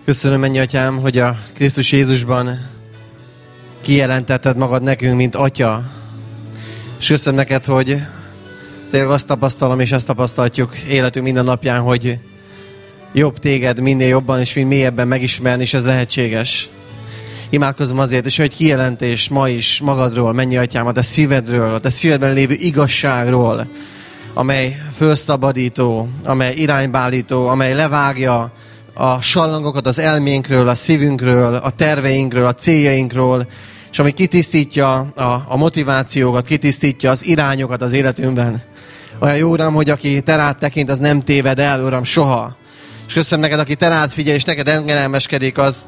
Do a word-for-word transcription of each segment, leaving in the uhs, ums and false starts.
Köszönöm, mennyi atyám, hogy a Krisztus Jézusban kijelentetted magad nekünk, mint atya. És köszönöm neked, hogy tényleg azt tapasztalom, és azt tapasztalhatjuk életünk minden napján, hogy jobb téged minél jobban és minél mélyebben megismerni, és ez lehetséges. Imádkozom azért, és hogy kijelentés ma is magadról, mennyi atyám, a te szívedről, a te szívedben lévő igazságról, amely felszabadító, amely iránybálító, amely levágja a sallangokat az elménkről, a szívünkről, a terveinkről, a céljainkról, és ami kitisztítja a, a motivációkat, kitisztítja az irányokat az életünkben. Olyan jó, Uram, hogy aki te rád tekint, az nem téved el, Uram, soha. És köszönöm neked, aki te rád figyel, és neked engedelmeskedik, az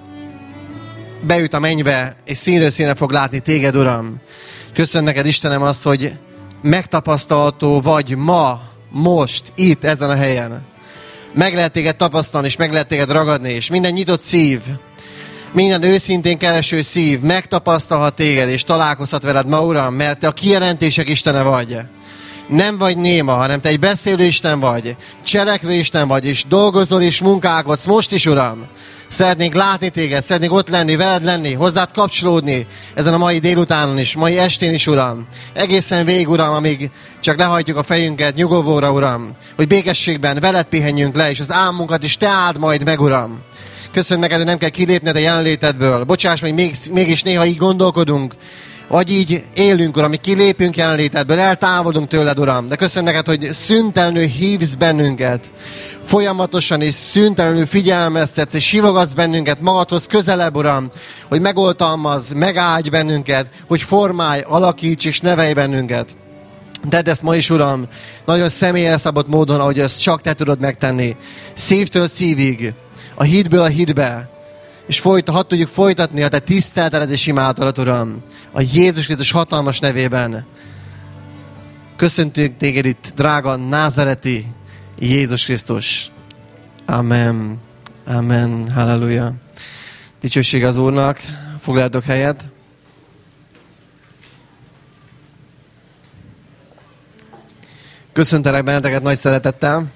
beüt a mennybe, és színről színre fog látni téged, Uram. Köszönöm neked, Istenem, azt, hogy megtapasztalható vagy ma, most, itt, ezen a helyen. Meg lehet téged tapasztalni, és meg lehet téged ragadni, és minden nyitott szív, minden őszintén kereső szív megtapasztalhat téged, és találkozhat veled ma, Uram, mert te a kijelentések Istene vagy. Nem vagy néma, hanem te egy beszélő Isten vagy, cselekvő Isten vagy, és dolgozol és munkálkodsz most is, Uram. Szeretnénk látni téged, szeretnénk ott lenni, veled lenni, hozzád kapcsolódni ezen a mai délutánon is, mai estén is, Uram. Egészen végig, Uram, amíg csak lehajtjuk a fejünket nyugovóra, Uram, hogy békességben veled pihenjünk le, és az álmunkat is te áld majd meg, Uram. Köszönöm neked, hogy nem kell kilépned a jelenlétedből. Bocsáss, hogy még, mégis néha így gondolkodunk, vagy így élünk, Uram, mi kilépünk jelenlétedből, eltávolodunk tőled, Uram. De köszönöm neked, hogy szüntelenül hívsz bennünket. Folyamatosan és szüntelenül figyelmeztetsz, és hívogatsz bennünket magadhoz közelebb, Uram, hogy megoltalmazz, megáldj bennünket, hogy formálj, alakíts és nevelj bennünket. Tedd ezt ma is, Uram, nagyon személyre szabott módon, ahogy ezt csak te tudod megtenni. Szívtől szívig, a hitből a hitbe, és folyt, hadd tudjuk folytatni a te tisztelteled és imádatodat, Uram, a Jézus Krisztus hatalmas nevében. Köszöntünk téged itt, drága názareti Jézus Krisztus. Amen. Amen. Halleluja. Dicsőség az Úrnak. Foglaljatok helyet. Köszöntelek benneteket nagy szeretettel.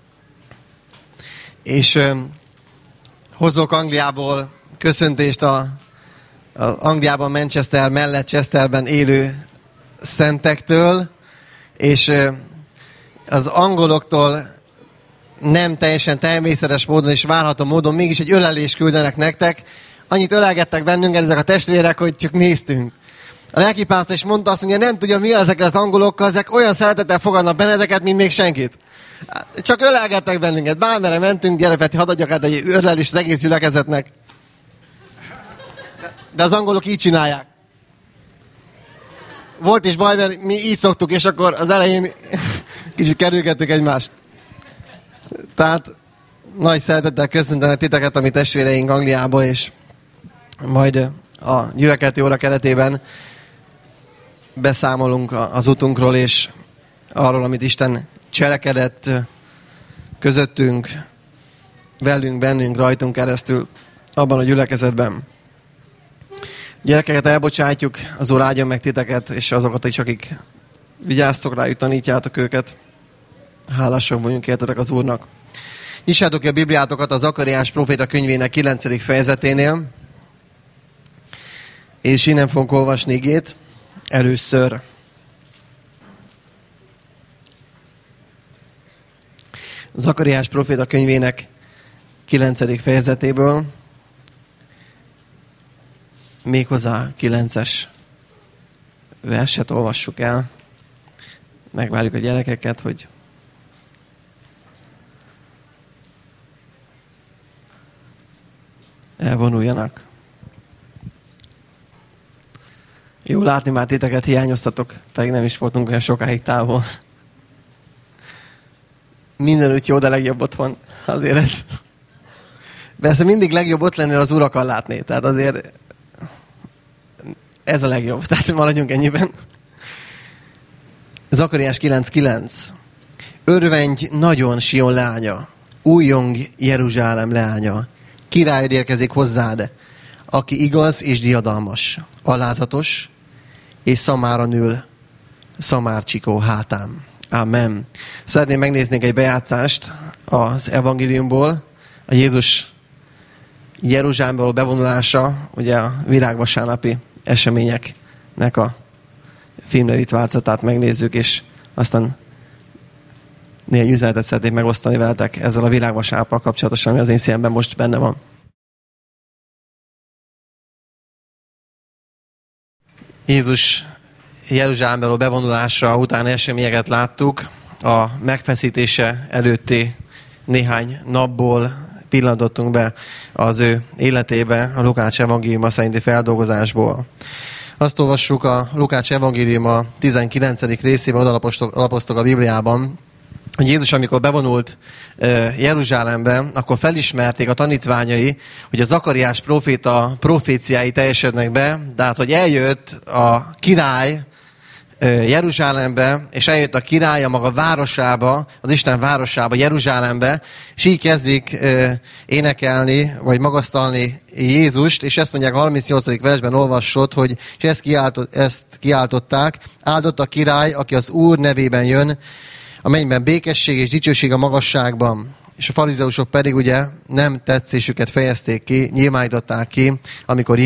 És ö, hozok Angliából köszöntést a, a Angliában, Manchester mellett Chesterben élő szentektől, és ö, az angoloktól nem teljesen természetes módon és várható módon mégis egy ölelést küldenek nektek. Annyit ölelgettek bennünket ezek a testvérek, hogy csak néztünk. A lelkipásztor is mondta, azt mondja, nem tudja, mi ezekkel az angolokkal, ezek olyan szeretettel fogadnak benneteket, mint még senkit. Csak ölelgettek bennünket. Bármerre mentünk, gyere Peti, hadd adjak át egy ölelést az egész gyülekezetnek. De az angolok így csinálják. Volt is baj, mert mi így szoktuk, és akkor az elején kicsit kerülgettük egymást. Tehát nagy szeretettel köszöntenek titeket, ami testvéreink Angliából, és majd a gyülekezeti óra keretében beszámolunk az utunkról, és arról, amit Isten cselekedett közöttünk, velünk, bennünk, rajtunk keresztül abban a gyülekezetben. Gyerekeket elbocsátjuk, az Úr áldjon meg titeket, és azokat is, akik vigyáztok rájuk, tanítjátok őket. Hálásak vagyunk értetek az Úrnak. Nyissátok ki a Bibliátokat a Zakariás próféta könyvének kilencedik fejezeténél, és innen fogunk olvasni igét először. Zakariás próféta könyvének kilencedik fejezetéből, méghozzá kilences verset olvassuk el. Megvárjuk a gyerekeket, hogy elvonuljanak. Jó látni, már titeket hiányoztatok, pedig nem is voltunk olyan sokáig távol. Mindenütt jó, de legjobb otthon. Azért ez. Persze mindig legjobb ott lenni, az urakkal látni. Tehát azért ez a legjobb. Tehát maradjunk ennyiben. Zakariás kilenc kilenc. Örvendj nagyon Sion leánya, újjong Jeruzsálem leánya. Királyod érkezik hozzád, aki igaz és diadalmas, alázatos, és szamáron ül szamárcsikó hátán. Amen. Szeretném megnézni egy bejátszást az evangéliumból, a Jézus Jeruzsálemból bevonulása, ugye a virágvasárnapi eseményeknek a filmrevit változatát megnézzük, és aztán néhány üzenetet szeretnék megosztani veletek ezzel a virágvasárnappal kapcsolatosan, ami az én szívemben most benne van. Jézus Jeruzsálemból bevonulása utáni eseményeket láttuk. A megfeszítése előtti néhány napból pillantottunk be az ő életébe a Lukács evangéliuma szerinti feldolgozásból. Azt olvassuk a Lukács evangéliuma tizenkilencedik részében, oda lapoztok a Bibliában, hogy Jézus, amikor bevonult Jeruzsálembe, akkor felismerték a tanítványai, hogy a Zakariás próféta proféciái teljesednek be, de hát, hogy eljött a király Jeruzsálembe, és eljött a király a maga városába, az Isten városába, Jeruzsálembe, és így kezdik énekelni, vagy magasztalni Jézust, és ezt mondják a harmincnyolcadik versben olvassott, hogy és ezt, kiáltott, ezt kiáltották, áldott a király, aki az Úr nevében jön, a mennyben békesség és dicsőség a magasságban. És a farizeusok pedig ugye nem tetszésüket fejezték ki, nyilvánították ki, amikor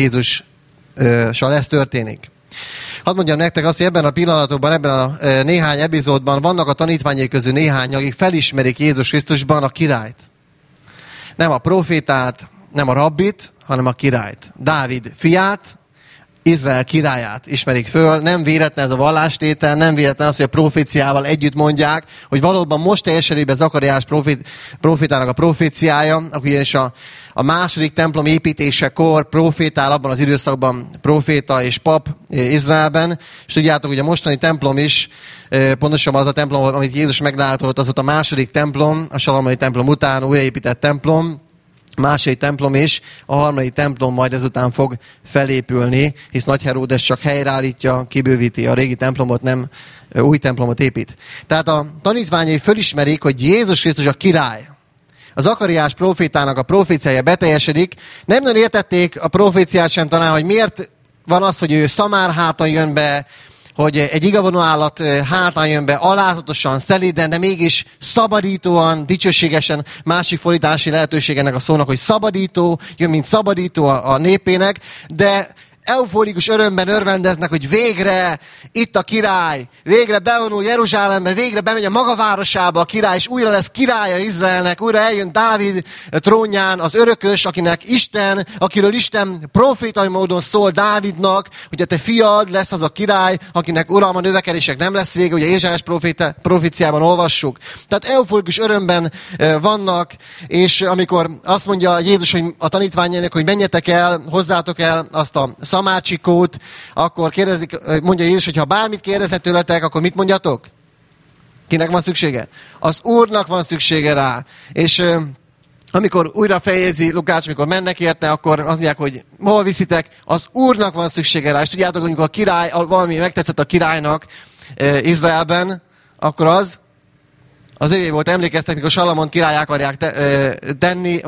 Jézussal ez történik. Hadd mondjam nektek azt, hogy ebben a pillanatokban, ebben a néhány epizódban vannak a tanítványai közül néhány, akik felismerik Jézus Krisztusban a királyt. Nem a profétát, nem a rabbit, hanem a királyt. Dávid fiát, Izrael királyát ismerik föl, nem véletlen ez a vallástétel, nem véletlen az, hogy a proféciával együtt mondják, hogy valóban most teljesedik be Zakariás profét, profétának a proféciája, ugyanis a, a második templom építésekor profétál abban az időszakban proféta és pap Izraelben, és tudjátok, hogy a mostani templom is, pontosabban az a templom, amit Jézus meglátogatott, az ott a második templom, a salamoni templom után újraépített templom, a második templom is, a harmadik templom majd ezután fog felépülni, hisz Nagy Heródes csak helyreállítja, kibővíti a régi templomot, nem új templomot épít. Tehát a tanítványai fölismerik, hogy Jézus Krisztus a király. Az Zakariás profétának a proféciája beteljesedik. Nem nagyon értették a proféciát sem talán, hogy miért van az, hogy ő szamárháton jön be, hogy egy igavonó állat hátán jön be, alázatosan, szelíden, de mégis szabadítóan, dicsőségesen, másik fordítási lehetőség ennek a szónak, hogy szabadító, jön mint szabadító a, a népének, de euforikus örömben örvendeznek, hogy végre itt a király, végre bevonul Jeruzsálembe, végre bemegy a maga városába a király, és újra lesz királya Izraelnek, újra eljön Dávid trónján az örökös, akinek Isten, akiről Isten profétai módon szól Dávidnak, hogy a te fiad lesz az a király, akinek uralma növekedések nem lesz vége, ugye Ézsaiás proféciában olvassuk. Tehát euforikus örömben vannak, és amikor azt mondja Jézus hogy a tanítványainak, hogy menjetek el, hozzátok el azt a szamácsikót, akkor kérdezik, mondja Jézus, hogy ha bármit kérdezhet tőletek, akkor mit mondjatok? Kinek van szüksége? Az Úrnak van szüksége rá. És amikor újra fejezi Lukács, amikor mennek érte, akkor azt mondják, hogy hol viszitek? Az Úrnak van szüksége rá. És tudjátok, hogy amikor a király, valami megtetszett a királynak Izraelben, akkor az az ővé volt. Emlékeztek, mikor Salamon király akarják te, tenni,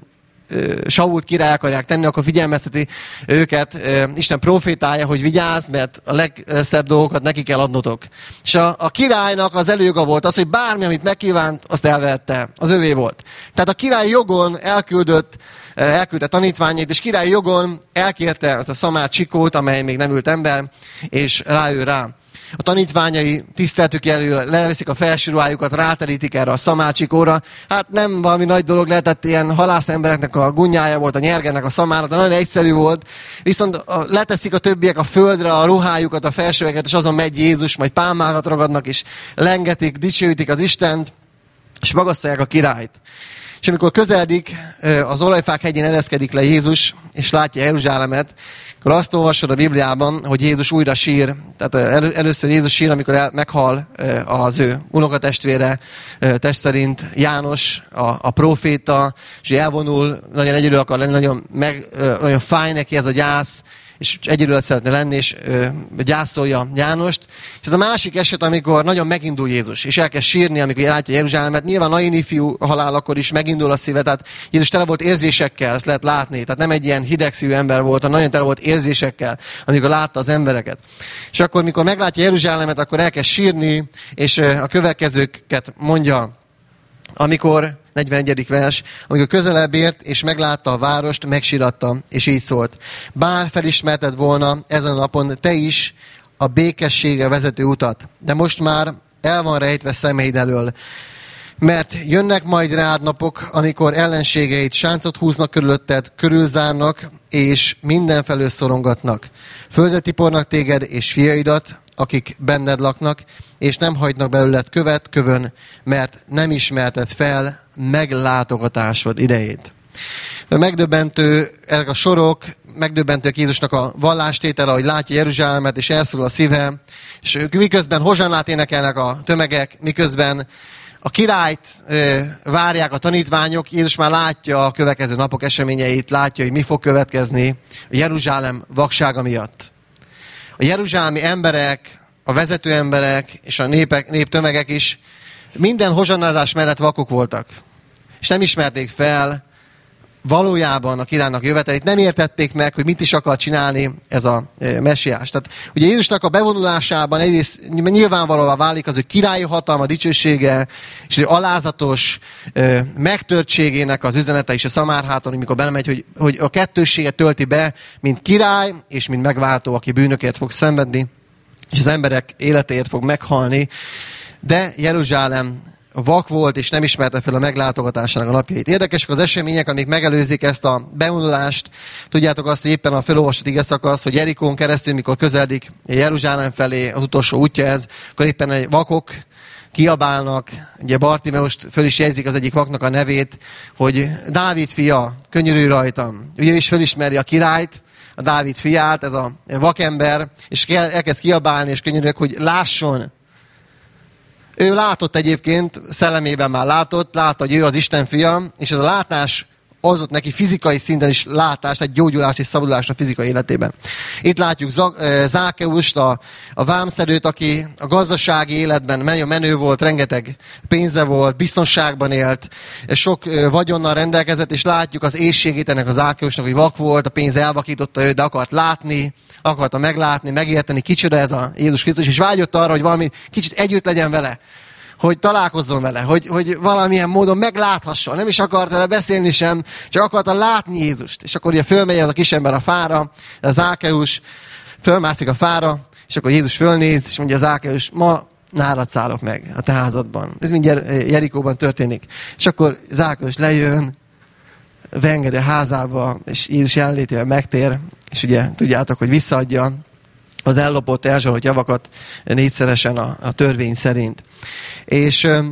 Sault király akarják tenni, akkor figyelmezteti őket Isten profétája, hogy vigyázz, mert a legszebb dolgokat neki kell adnotok. És a, a királynak az előjoga volt az, hogy bármi, amit megkívánt, azt elvette. Az övé volt. Tehát a király jogon elküldött, elküldte tanítványait, és király jogon elkérte azt a szamár csikót, amely még nem ült ember, és ráül rá. A tanítványai tiszteltük elől, leveszik a felső ruhájukat, ráterítik erre a szamácsikóra. Hát nem valami nagy dolog lehetett, ilyen halász embereknek a gunyája volt, a nyergennek a szamára, de nagyon egyszerű volt. Viszont a, leteszik a többiek a földre a ruhájukat, a felsőeket, és azon megy Jézus, majd pálmákat ragadnak, és lengetik, dicsőítik az Istent, és magasztalják a királyt. És amikor közeledik, az olajfák hegyén ereszkedik le Jézus, és látja Jeruzsálemet, akkor azt olvasod a Bibliában, hogy Jézus újra sír. Tehát elő, először Jézus sír, amikor el, meghal az ő unokatestvére, test szerint János, a, a próféta, és elvonul, nagyon egyedül akar lenni, nagyon, meg, nagyon fáj neki ez a gyász, és egyedül szeretne lenni, és ö, gyászolja Jánost. És ez a másik eset, amikor nagyon megindul Jézus, és elkezd sírni, amikor látja Jeruzsálemet. Nyilván Naini fiú halálakor is megindul a szíve, tehát Jézus tele volt érzésekkel, ezt lehet látni. Tehát nem egy ilyen hidegszívű ember volt, hanem nagyon tele volt érzésekkel, amikor látta az embereket. És akkor, mikor meglátja Jeruzsálemet, akkor elkezd sírni, és ö, a következőket mondja, amikor negyvenegyedik vers, amikor közelebb ért, és meglátta a várost, megsiratta, és így szólt. Bár felismerted volna ezen a napon te is a békességre vezető utat, de most már el van rejtve szemeid elől. Mert jönnek majd rád napok, amikor ellenségeid sáncot húznak körülötted, körülzárnak, és mindenfelől szorongatnak. Földre tipornak téged és fiaidat, akik benned laknak, és nem hagynak belőled követ kövön, mert nem ismerted fel meglátogatásod idejét. De megdöbbentő ezek a sorok, megdöbbentők Jézusnak a vallástétele, hogy látja Jeruzsálemet, és elszorul a szíve, és miközben hozsannát énekelnek a tömegek, miközben a királyt ö, várják a tanítványok, Jézus már látja a következő napok eseményeit, látja, hogy mi fog következni a Jeruzsálem vaksága miatt. A jeruzsálemi emberek, a vezető emberek és a népek, néptömegek is minden hozsannázás mellett vakok voltak. És nem ismerték fel valójában a királynak jövetelét, nem értették meg, hogy mit is akar csinálni ez a messiás. Tehát ugye Jézusnak a bevonulásában egyrészt nyilvánvalóvá válik az, hogy királyi hatalma, dicsősége, és az alázatos megtörtségének az üzenete is a Szamárháton, amikor belemegy, hogy, hogy a kettősséget tölti be, mint király, és mint megváltó, aki bűnökért fog szenvedni, és az emberek életéért fog meghalni. De Jeruzsálem vak volt, és nem ismerte fel a meglátogatásának a napjait. Érdekesek az események, amik megelőzik ezt a bevonulást. Tudjátok azt, hogy éppen a felolvasott ige szakasz, hogy Jerikón keresztül, mikor közeledik Jeruzsálem felé, az utolsó útja ez, akkor éppen egy vakok kiabálnak. Ugye Bartimeust föl is jegyzik az egyik vaknak a nevét, hogy Dávid fia, könyörülj rajtam. Ugye is fölismeri a királyt, a Dávid fiát, ez a vakember, és elkezd kiabálni, és könyörülök, hogy lásson. Ő látott egyébként, szellemében már látott, látta, hogy ő az Isten fia, és ez a látás adott neki fizikai szinten is látást, egy gyógyulást és szabadulást a fizikai életében. Itt látjuk Zákeust, a, a vámszedőt, aki a gazdasági életben nagyon menő volt, rengeteg pénze volt, biztonságban élt, sok vagyonnal rendelkezett, és látjuk az éhségét ennek az Zákeusnak, hogy vak volt, a pénz elvakította őt, de akart látni, akarta meglátni, megérteni, kicsoda ez a Jézus Krisztus, és vágyott arra, hogy valami kicsit együtt legyen vele, hogy találkozzon vele, hogy, hogy valamilyen módon megláthassa. Nem is akart vele beszélni sem, csak akarta látni Jézust. És akkor ugye fölmegy ez a kisember a fára, a Zákeus fölmászik a fára, és akkor Jézus fölnéz, és mondja Zákeus, ma nálad szállok meg a te házadban. Ez mind Jerikóban történik. És akkor Zákeus lejön, beengedi a házába, és Jézus jelenlétével megtér, és ugye tudjátok, hogy visszaadja az ellopott, elzsalolt javakat négyszeresen a, a törvény szerint. És ö,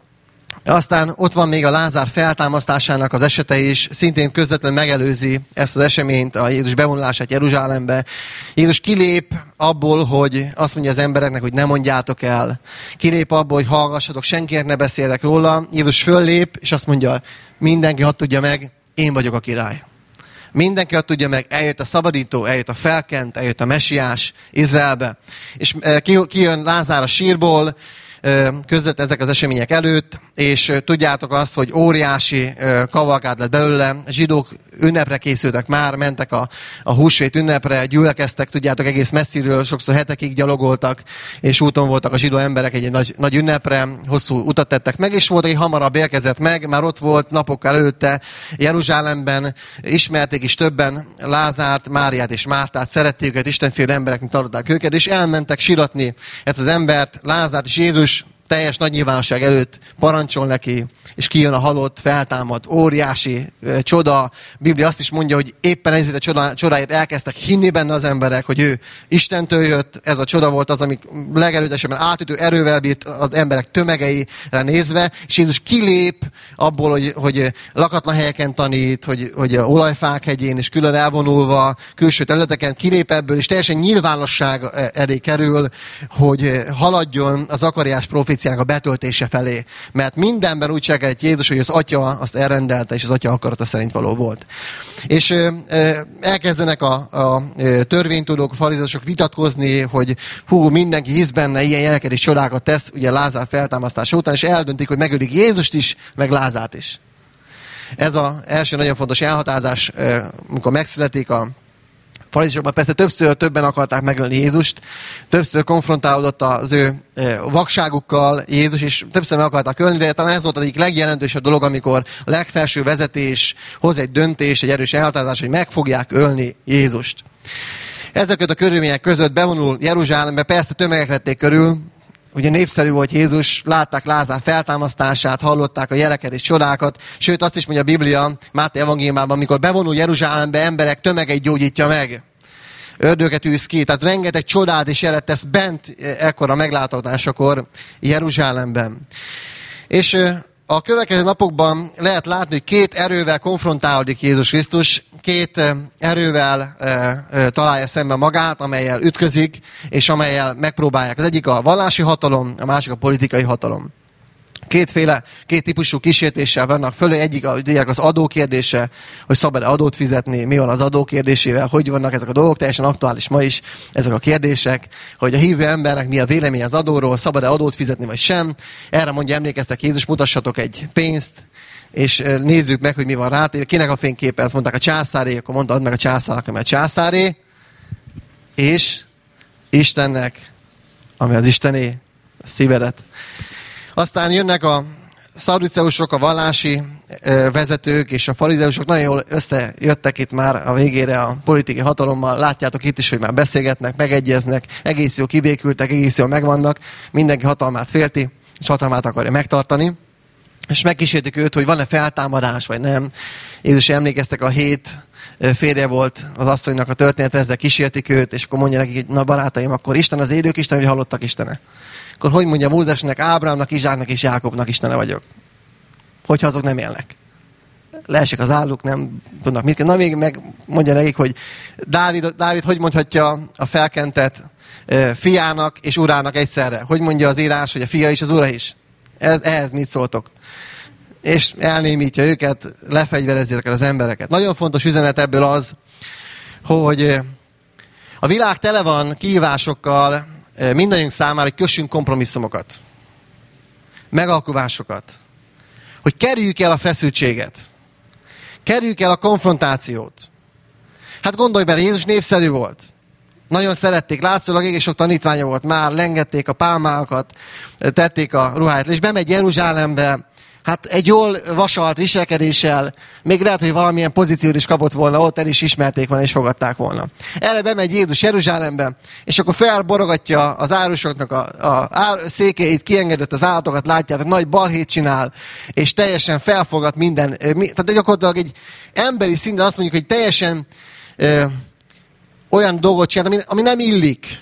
aztán ott van még a Lázár feltámasztásának az esete is, szintén közvetlenül megelőzi ezt az eseményt, a Jézus bevonulását Jeruzsálembe. Jézus kilép abból, hogy azt mondja az embereknek, hogy ne mondjátok el. Kilép abból, hogy hallgassatok, senkinek ne beszéltek róla. Jézus föllép, és azt mondja, mindenki hadd tudja meg, én vagyok a király. Mindenki azt tudja meg, eljött a szabadító, eljött a felkent, eljött a messiás Izraelbe. És kijön Lázár a sírból, között ezek az események előtt, és tudjátok azt, hogy óriási kavalkád lett belőle, zsidók ünnepre készültek már, mentek a, a húsvét ünnepre, gyülekeztek, tudjátok, egész messziről, sokszor hetekig gyalogoltak, és úton voltak a zsidó emberek egy nagy, nagy ünnepre, hosszú utat tettek meg, és volt, aki hamarabb érkezett meg, már ott volt napokkal előtte Jeruzsálemben, ismerték is többen Lázárt, Máriát és Mártát, szerették őket, istenfélő embereknek tartották őket, és elmentek siratni ezt az embert, Lázárt, és Jézus teljes nagy nyilvánosság előtt parancsol neki, és kijön a halott, feltámad, óriási e, csoda. A Biblia azt is mondja, hogy éppen ezért a csoda, csodáért elkezdtek hinni benne az emberek, hogy ő Istentől jött, ez a csoda volt az, amik legerőtesebben átütő erővel bírt az emberek tömegeire nézve, és Jézus kilép abból, hogy, hogy lakatlan helyeken tanít, hogy, hogy olajfák hegyén, és külön elvonulva, külső területeken kilép ebből, és teljesen nyilvánosság elé kerül, hogy haladjon az Zakariás proféciának a betöltése felé. Mert mindenben úgy cselekedett Jézus, hogy az Atya azt elrendelte, és az Atya akarata szerint való volt. És ö, ö, elkezdenek a, a törvénytudók, a farizeusok vitatkozni, hogy hú, mindenki hisz benne, ilyen jeleket és csodákat tesz, ugye Lázár feltámasztása után, és eldöntik, hogy megölik Jézust is, meg Lázárt is. Ez az első nagyon fontos elhatározás, amikor megszületik a Farizeusokban persze többször többen akarták megölni Jézust, többször konfrontálódott az ő vakságukkal Jézus, és többször meg akarták ölni, de talán ez volt az egyik legjelentősebb dolog, amikor a legfelső vezetés hoz egy döntés, egy erős elhatározás, hogy meg fogják ölni Jézust. Ezeket a körülmények között bevonul Jeruzsálembe, persze tömegek vették körül, ugye népszerű volt Jézus, látták Lázár feltámasztását, hallották a jeleket és csodákat, sőt azt is mondja a Biblia, Máté evangéliumában, amikor bevonul Jeruzsálembe, emberek tömegeit gyógyítja meg. Ördöget űz ki, tehát rengeteg csodát és jelet tesz bent ekkora meglátogatásakor Jeruzsálemben. És a következő napokban lehet látni, hogy két erővel konfrontálódik Jézus Krisztus, két erővel e, e, találja szembe magát, amellyel ütközik, és amellyel megpróbálják. Az egyik a vallási hatalom, a másik a politikai hatalom. Kétféle, két típusú kísértéssel vannak fölé. Egyik az adó kérdése, hogy szabad-e adót fizetni, mi van az adó kérdésével, hogy vannak ezek a dolgok, teljesen aktuális ma is ezek a kérdések, hogy a hívő embernek mi a vélemény az adóról, szabad-e adót fizetni, vagy sem. Erre mondja, emlékeztek, Jézus, mutassatok egy pénzt, és nézzük meg, hogy mi van rá. Kinek a fényképe? Ezt mondták a császáré, akkor mondta, add meg a császárnak, ami a császáré, és Istennek, ami az Istené, a szívedet. Aztán jönnek a szadduceusok, a vallási vezetők és a farizeusok, nagyon jól összejöttek itt már a végére a politikai hatalommal. Látjátok itt is, hogy már beszélgetnek, megegyeznek, egész jól kibékültek, egész jól megvannak, mindenki hatalmát félti, és hatalmát akarja megtartani. És megkísértik őt, hogy van-e feltámadás, vagy nem. Jézus, emlékeztek, a hét férje volt az asszonynak a történet, ezzel kísértik őt, és akkor mondja nekik, hogy na barátaim, akkor Isten az élők Isten, vagy halottak Istene? Akkor hogy mondja Mózesnek, Ábrahámnak, Izsáknak és Jákobnak Istene vagyok? Hogyha azok nem élnek. Leesik az álluk, nem tudnak mit kell. Na még meg mondja nekik, hogy Dávid, Dávid hogy mondhatja a felkentett fiának és urának egyszerre? Hogy mondja az írás, hogy a fia is, az ura is? Ez, ehhez mit szóltok? És elnémítja őket, lefegyverezi ezeket az embereket. Nagyon fontos üzenet ebből az, hogy a világ tele van kihívásokkal mindannyiunk számára, hogy kössünk kompromisszumokat, megalkuvásokat, hogy kerüljük el a feszültséget, kerüljük el a konfrontációt. Hát gondolj bele, Jézus népszerű volt. Nagyon szerették, látszólag egész sok tanítványa volt már, lengették a pálmákat, tették a ruháját, és bemegy Jeruzsálembe, hát egy jól vasalt viselkedéssel, még lehet, hogy valamilyen pozíciót is kapott volna, ott el is ismerték volna, és fogadták volna. Erre bemegy Jézus Jeruzsálembe, és akkor felborogatja az árusoknak a, a ár, székéit, kiengedett az állatokat, látjátok, nagy balhét csinál, és teljesen felfogat minden. Tehát gyakorlatilag egy emberi szinten azt mondjuk, hogy teljesen ö, olyan dolgot csinál, ami, ami nem illik.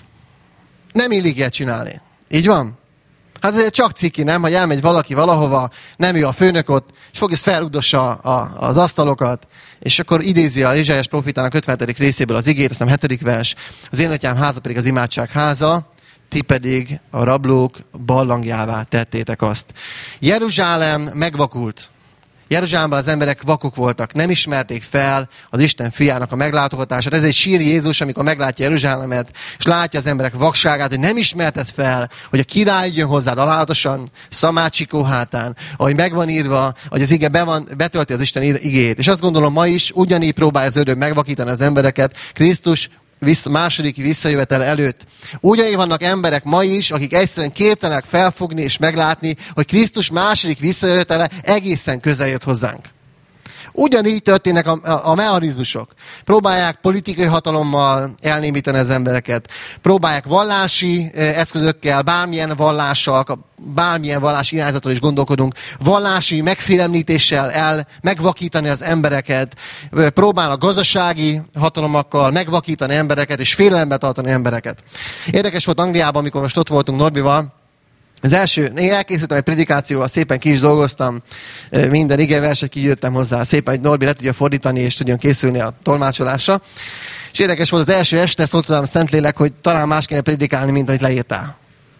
Nem illik ilyet csinálni. Így van? Hát ez csak ciki, nem? Hogy elmegy valaki valahova, nem ő a főnök ott, és fogja felrugdossa a, az asztalokat, és akkor idézi a Ézsaiás profitának ötvenedik részéből az igét, azt hiszem hetedik vers, az én atyám háza pedig az imádság háza, ti pedig a rablók barlangjává tettétek azt. Jeruzsálem megvakult. Jeruzsálemben az emberek vakok voltak, nem ismerték fel az Isten fiának a meglátogatását. Ez egy síri Jézus, amikor meglátja Jeruzsálemet, és látja az emberek vakságát, hogy nem ismerted fel, hogy a király jön hozzád alálatosan, szamácsikó hátán, ahogy megvan írva, hogy az ige be van, betölti az Isten igéjét. És azt gondolom, ma is ugyanígy próbálja az ördög megvakítani az embereket. Krisztus Vissza, második visszajövetel előtt. Ugyanígy vannak emberek ma is, akik egyszerűen képtelenek felfogni és meglátni, hogy Krisztus második visszajövetele egészen közel jött hozzánk. Ugyanígy történnek a, a, a mechanizmusok. Próbálják politikai hatalommal elnémítani az embereket. Próbálják vallási eszközökkel, bármilyen vallással, bármilyen vallási irányzatról is gondolkodunk, vallási megfélemlítéssel el megvakítani az embereket. Próbálnak gazdasági hatalomakkal megvakítani embereket és félelembe tartani embereket. Érdekes volt Angliában, amikor most ott voltunk Norbival. Az első, én elkészítettem egy predikációval, szépen ki is dolgoztam, minden igeverset kigyűjtöttem hozzá, szépen, hogy Norbi le tudja fordítani, és tudjon készülni a tolmácsolásra. És érdekes volt az első este, szólt tudom Szentlélek, hogy talán más kéne predikálni, mint amit leírtál.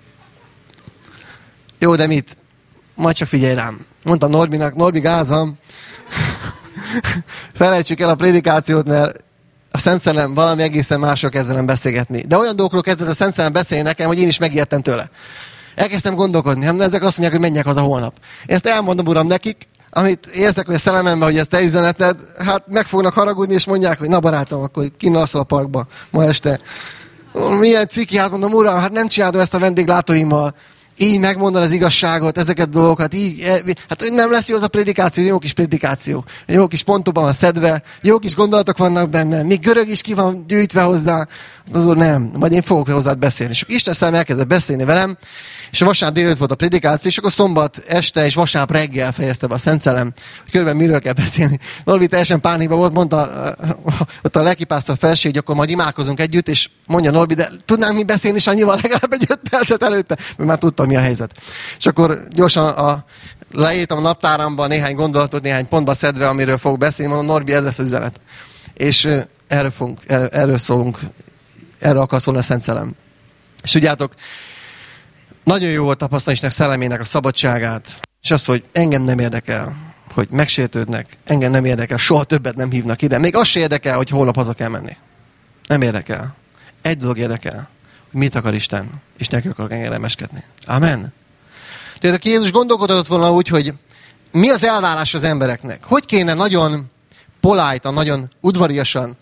Jó, de mit? Majd csak figyelj rám. Mondtam Norbinak, Norbi gázam, felejtsük el a predikációt, mert a Szent Szellem valami egészen másról kezdenem beszélgetni. De olyan dolgokról kezdett a Szent Szellem beszélni nekem, hogy én is megértem tőle. Elkezdtem gondolkodni, hát ezek azt mondják, hogy menjek haza holnap. Én ezt elmondom, uram, nekik, amit érzek, hogy a szellememben, hogy ezt te üzeneted, hát meg fognak haragudni, és mondják, hogy na barátom, akkor kinn alszol a parkba ma este. Milyen ciki, hát mondom, uram, hát nem csinálom ezt a vendéglátóimmal. Így megmondani az igazságot, ezeket a dolgokat, így, hát nem lesz jó az a prédikáció, jó kis prédikáció, jó kis pontokban van szedve, jó kis gondolatok vannak benne, még görög is ki van gyűjtve hozzá, az úr nem, majd én fogok hozzád beszélni. És akkor Isten szellem elkezdett beszélni velem, és a vasárnap délután volt a prédikáció, és akkor szombat este és vasárnap reggel fejezte be a Szent Szellem, hogy körülbelül miről kell beszélni. Norbi teljesen pánikban volt, mondta ott a lelkipásztor felség, hogy akkor majd imádkozunk együtt, és mondja Norbi, de tudnánk mi beszélni is annyival legalább egy öt percet előtte, mert már tudtam, mi a helyzet. És akkor gyorsan a, leírtam a naptáramban néhány gondolatot, néhány pontba szedve, amiről fogok beszélni, mondom, Norbi, ez lesz az üzenet. És erről, fogunk, erről, erről szólunk, erről akar szólni a Szent Szellem. És tudjátok, nagyon jó volt tapasztalni Istennek szellemének a szabadságát, és az, hogy engem nem érdekel, hogy megsértődnek, engem nem érdekel, soha többet nem hívnak ide. Még az se érdekel, hogy holnap haza kell menni. Nem érdekel. Egy dolog érdekel, hogy mit akar Isten, és neki akarok engedelmeskedni. Amen. Tehát Jézus gondolkodott volna úgy, hogy mi az elvárás az embereknek? Hogy kéne nagyon polite-an, nagyon udvariasan.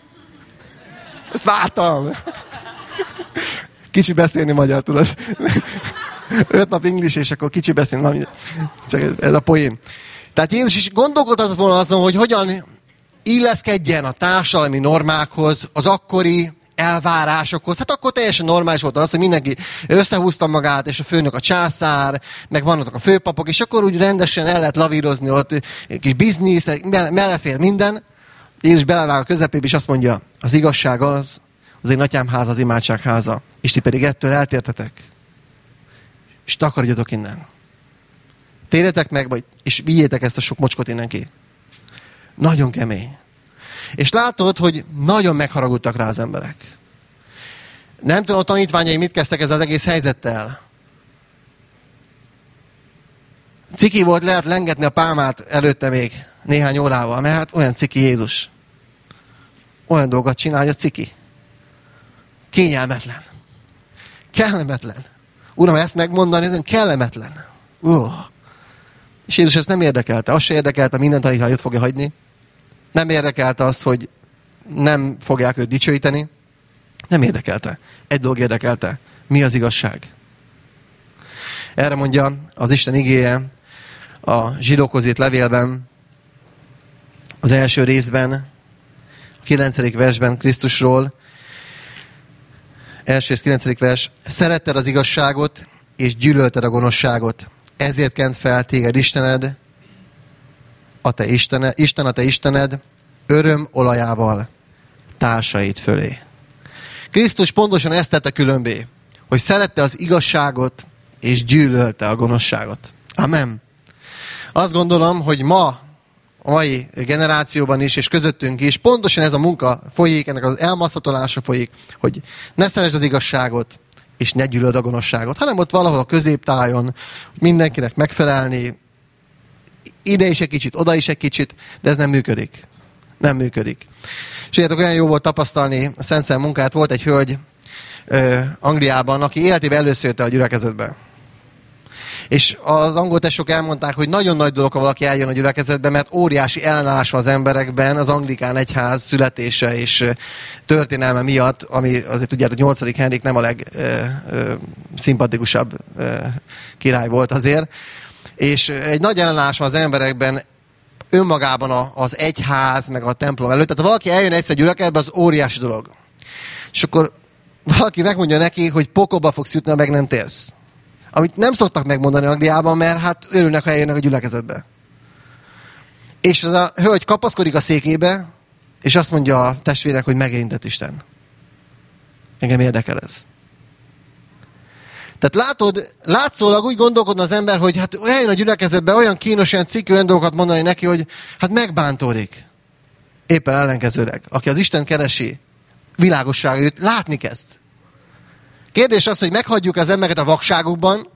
Ezt vártam. Kicsi beszélni magyar, tudod. Öt nap English, és akkor kicsi beszélni. Csak ez a poén. Tehát Jézus is gondolkodott volna azon, hogy hogyan illeszkedjen a társadalmi normákhoz, az akkori elvárásokhoz. Hát akkor teljesen normális volt az, hogy mindenki összehúzta magát, és a főnök a császár, meg vannak a főpapok, és akkor úgy rendesen el lehet lavírozni ott, egy kis biznisz, belefér minden. Jézus belevág a közepébe, és azt mondja, az igazság az, az én atyám háza, az imádság háza, és ti pedig ettől eltértetek. És takarodjatok innen. Térjetek meg, vagy, és vigyétek ezt a sok mocskot innen ki. Nagyon kemény. És látod, hogy nagyon megharagudtak rá az emberek. Nem tudom, a tanítványai mit kezdtek ezzel az egész helyzettel. Ciki volt, lehet lengetni a pálmát előtte még néhány órával, mert hát olyan ciki Jézus. Olyan dolgot csinál, hogy a ciki. Kényelmetlen. Kellemetlen. Uram, ezt megmondani, ez kellemetlen. Uh. És Jézus ezt nem érdekelte. Azt se érdekelte, minden tanítvány ott fogja hagyni. Nem érdekelte az, hogy nem fogják őt dicsőíteni. Nem érdekelte. Egy dolog érdekelte. Mi az igazság? Erre mondja az Isten igéje a zsidókhoz írt levélben, az első részben, a kilencedik versben Krisztusról. Első és kilencedik vers. Szeretted az igazságot, és gyűlölted a gonoszságot. Ezért kent fel téged Istened, a te Istened, Isten a te Istened, öröm olajával társait fölé. Krisztus pontosan ezt tette különbé, hogy szerette az igazságot, és gyűlölte a gonoszságot. Amen. Azt gondolom, hogy ma, a mai generációban is, és közöttünk is, pontosan ez a munka folyik, ennek az elmaszatolása folyik, hogy ne szeresd az igazságot, és ne gyűlöld a gonoszságot, hanem ott valahol a középtájon mindenkinek megfelelni, ide is egy kicsit, oda is egy kicsit, de ez nem működik. Nem működik. És tudjátok, olyan jó volt tapasztalni a Szent Szellem munkát. Volt egy hölgy ö, Angliában, aki életében először jött el a gyülekezetbe. És az angol tesók elmondták, hogy nagyon nagy dolog, ha valaki eljön a gyülekezetbe, mert óriási ellenállás van az emberekben az anglikán egyház születése és történelme miatt, ami azért tudjátok, nyolcadik Henrik nem a legszimpatikusabb király volt azért. És egy nagy ellenállás van az emberekben önmagában az egyház, meg a templom előtt. Tehát ha valaki eljön egyszer gyülekezetbe, az óriási dolog. És akkor valaki megmondja neki, hogy pokolba fogsz jutni, ha meg nem térsz. Amit nem szoktak megmondani Angliában, mert hát örülnek, ha eljönnek a gyülekezetbe. És az a hölgy kapaszkodik a székébe, és azt mondja a testvérek, hogy megérintett Isten. Engem érdekel ez. Tehát látod, látszólag úgy gondolkodna az ember, hogy hát eljön a gyülekezetbe, olyan kínos, olyan cikk, olyan dolgokat mondani neki, hogy hát megbántódik. Éppen ellenkezőleg. Aki az Isten keresi, világossága jut, látni kezd. Kérdés az, hogy meghagyjuk az embereket a vakságukban,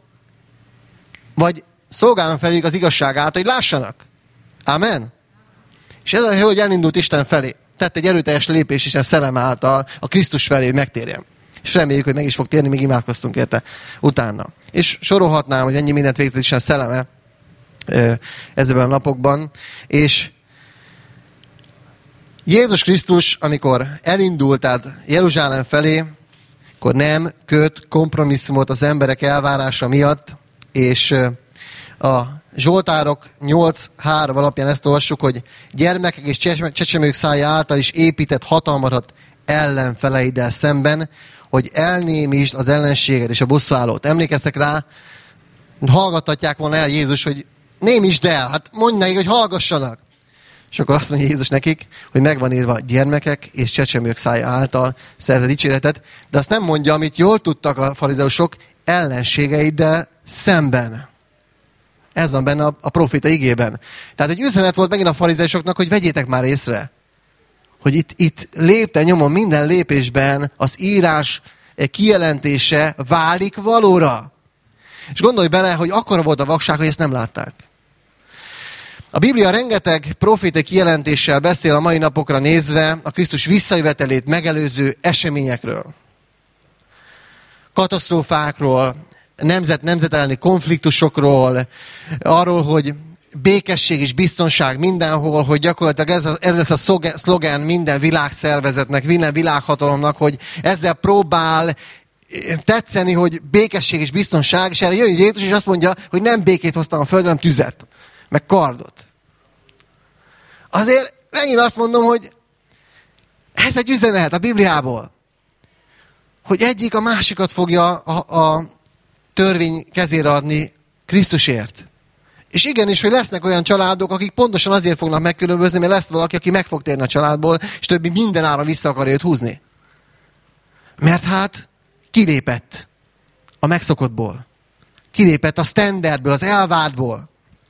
vagy szolgálom felük az igazság által, hogy lássanak. Amen. És ez a hölgy elindult Isten felé. Tett egy erőteljes lépés Isten szellem által a Krisztus felé, hogy megtérjen. És reméljük, hogy meg is fog térni, még imádkoztunk érte utána. És sorolhatnám, hogy ennyi mindent végzett Isten szelleme. ezekben a napokban. És Jézus Krisztus, amikor elindult át Jeruzsálem felé, akkor nem köt kompromisszumot az emberek elvárása miatt, és a Zsoltárok nyolc három alapján ezt olvassuk, hogy gyermekek és csecsemők szája által is épített hatalmadat ellenfeleiddel szemben, hogy elnémítsd az ellenséged és a bosszúállót. Emlékeztek rá, hallgattatják volna el Jézus, hogy némítsd el, hát mondj nekik, hogy hallgassanak. És akkor azt mondja Jézus nekik, hogy megvan írva gyermekek és csecsemők szája által szerzed dicséretet, de azt nem mondja, amit jól tudtak a farizeusok, ellenségeiddel szemben. Ez van benne a, a proféta igében. Tehát egy üzenet volt megint a farizeusoknak, hogy vegyétek már észre, hogy itt, itt lépten nyomon minden lépésben az írás kijelentése válik valóra. És gondolj bele, hogy akkora volt a vakság, hogy ezt nem látták. A Biblia rengeteg proféta kijelentéssel beszél a mai napokra nézve a Krisztus visszajövetelét megelőző eseményekről. Katasztrófákról, nemzet-nemzet elleni konfliktusokról, arról, hogy békesség és biztonság mindenhol, hogy gyakorlatilag ez, a, ez lesz a szlogán minden világszervezetnek, minden világhatalomnak, hogy ezzel próbál tetszeni, hogy békesség és biztonság, és erre jön Jézus, és azt mondja, hogy nem békét hoztam a földre, hanem tüzet, meg kardot. Azért megint azt mondom, hogy ez egy üzenet a Bibliából, hogy egyik a másikat fogja a, a törvény kezére adni Krisztusért. És igenis, hogy lesznek olyan családok, akik pontosan azért fognak megkülönbözni, mert lesz valaki, aki meg fog térni a családból, és többi minden ára vissza akarja őt húzni. Mert hát kilépett a megszokottból. Kilépett a standardből, az elvártból.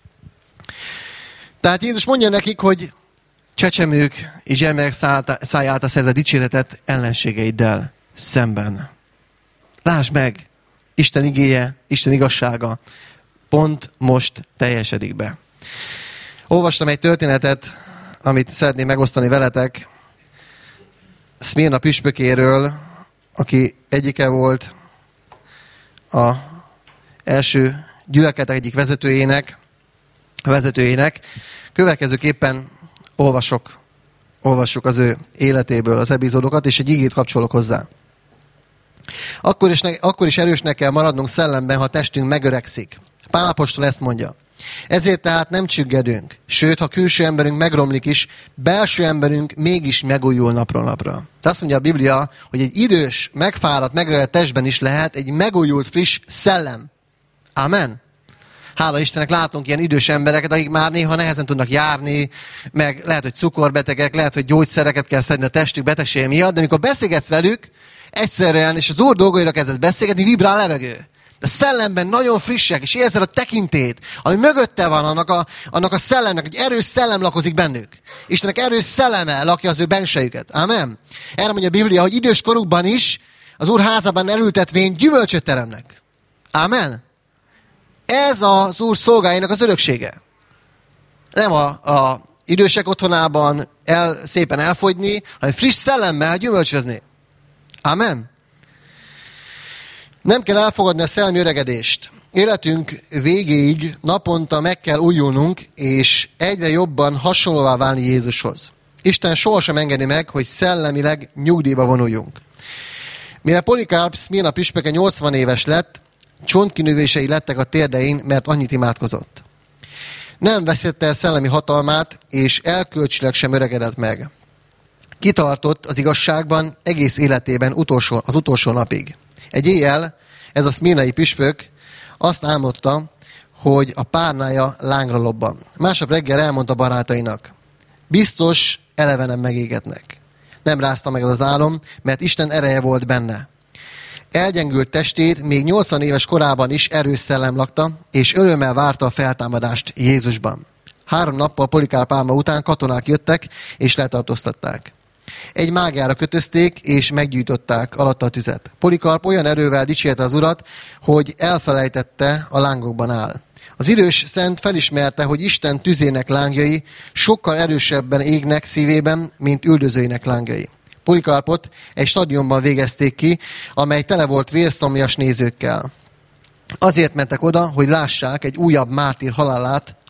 Tehát Jézus mondja nekik, hogy csecsemők és gyermekek szája által szerzett dicséretet ellenségeiddel szemben. Lásd meg, Isten igéje, Isten igazsága pont most teljesedik be. Olvastam egy történetet, amit szeretném megosztani veletek, Szmirna püspökéről, aki egyike volt az első gyülekezetek egyik vezetőjének, vezetőjének. Következőképpen olvasok, olvassuk az ő életéből az epizódokat, és egy igét kapcsolok hozzá. Akkor is, ne, akkor is erősnek kell maradnunk szellemben, ha testünk megöregszik. Pál apostol ezt mondja. Ezért tehát nem csüggedünk, sőt, ha külső emberünk megromlik is, belső emberünk mégis megújul napról napra. Tehát azt mondja a Biblia, hogy egy idős, megfáradt, megöregedett testben is lehet egy megújult, friss szellem. Amen. Hála Istennek látunk ilyen idős embereket, akik már néha nehezen tudnak járni, meg lehet, hogy cukorbetegek, lehet, hogy gyógyszereket kell szedni a testük betegség miatt, de amikor beszélgetsz velük, egyszerűen, és az Úr dolgaira kezdesz beszélgetni, vibrál a levegő. De szellemben nagyon frissek, és érzed a tekintét, ami mögötte van annak a, annak a szellemnek, egy erős szellem lakozik bennük. Istennek erős szelleme lakja az ő bensejüket. Amen. Erre mondja a Biblia, hogy idős korukban is az Úr házában elültetvén gyümölcsöt teremnek. Amen. Ez az Úr szolgáinak az öröksége. Nem a, a idősek otthonában el, szépen elfogyni, hanem friss szellemmel gyümölcsözni. Amen. Nem kell elfogadni a szellemi öregedést. Életünk végéig naponta meg kell újulnunk, és egyre jobban hasonlóvá válni Jézushoz. Isten sohasem engedi meg, hogy szellemileg nyugdíjba vonuljunk. Mire Polikarp Szmirna püspöke nyolcvan éves lett, csontkinövései lettek a térdein, mert annyit imádkozott. Nem vesztette el szellemi hatalmát, és elkölcsileg sem öregedett meg. Kitartott az igazságban egész életében utolsó, az utolsó napig. Egy éjjel ez a szmirnai püspök azt álmodta, hogy a párnája lángra lobban. Másnap reggel elmondta barátainak. Biztos elevenen megégetnek. Nem rázta meg az, az álom, mert Isten ereje volt benne. Elgyengült testét még nyolcvan éves korában is erős szellem lakta, és örömmel várta a feltámadást Jézusban. Három nappal Polikárp álma után katonák jöttek, és letartóztatták. Egy mágára kötözték, és meggyújtották alatta a tüzet. Polikarp olyan erővel dicsérte az Urat, hogy elfelejtette, a lángokban áll. Az idős szent felismerte, hogy Isten tüzének lángjai sokkal erősebben égnek szívében, mint üldözőinek lángjai. Polikarpot egy stadionban végezték ki, amely tele volt vérszomjas nézőkkel. Azért mentek oda, hogy lássák egy újabb mártír halálát,